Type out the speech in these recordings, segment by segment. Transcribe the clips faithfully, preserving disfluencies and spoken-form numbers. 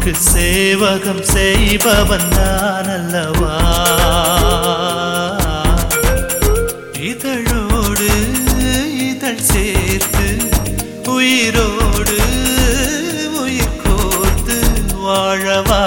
பூவுக்கு சேவகம் செய்பவன் நான் அல்லவா இதழோடு இதழ் சேர்த்து உயிரோடு உயிர் கோர்த்து வாழவா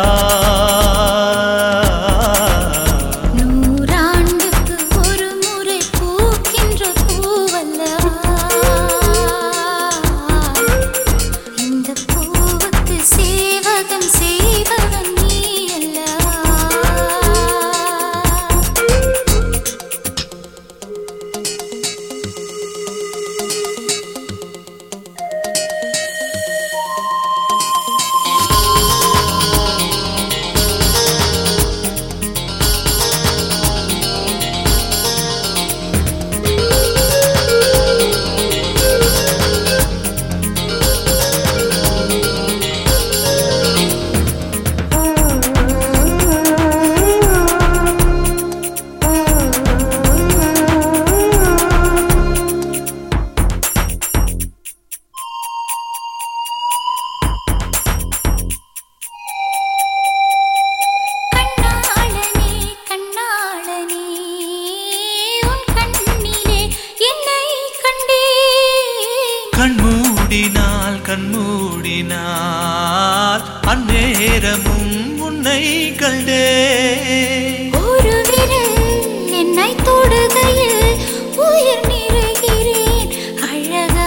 கண்மூடினால் கண்மூடினால் அந்நேரமும் உன்னை கண்டே ஒரு விரல் என்னை தொடுகையில் உயிர் நிறைகிறேன் அழகா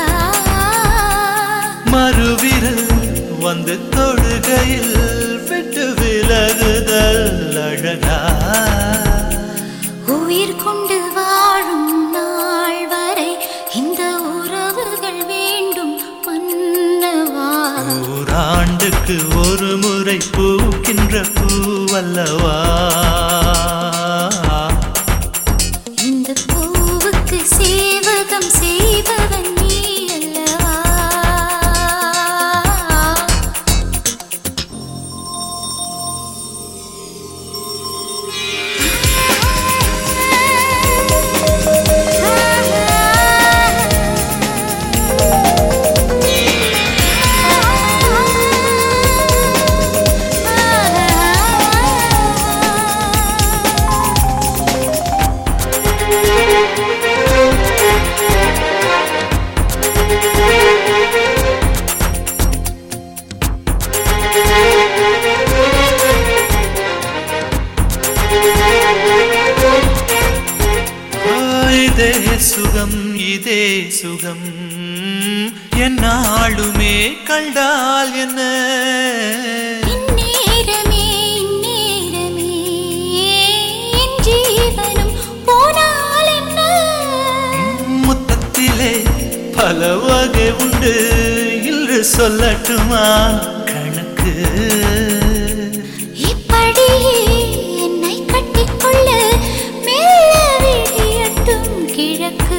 மறுவிரல் வந்து தொடுகையில் விட்டு விலகுதல் அழகா உயிர் கொண்டு வாழும் நாள் வரை இந்த உறவுகள் வேண்டும் மன்னவா நூறாண்டுக்கு ஒரு முறை பூக்கின்ற பூவல்லவா இந்த பூவுக்கு சேவகம் செய்பவன் நீ அல்லவா இதே சுகம் இதே சுகம் என்னாலுமே கண்டால் என்ன இந்நேரமே இந்நேரமே என் ஜீவனும் போனால் என்ன முத்தத்திலே பல வகை உண்டு இன்று சொல்லட்டுமா கணக்கு இப்படியே என்னை கட்டிக்கொள்ள மெல்ல விழியட்டும் கிழக்கு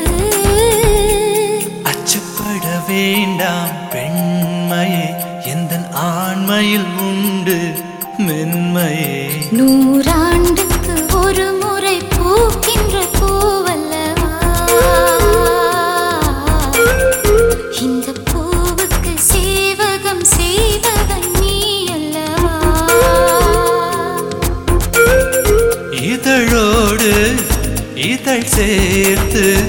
அச்சப்பட வேண்டாம் பெண்மையே எந்தன் ஆண்மையில் உண்டு மென்மையே நூறாண்டுக்கு ஒரு முறை பூக்கின்ற பூவல்லவா இந்த பூவுக்கு சேவகம் செய்வதன் நீ அல்லவா இதழோடு இதழ் சேர்த்து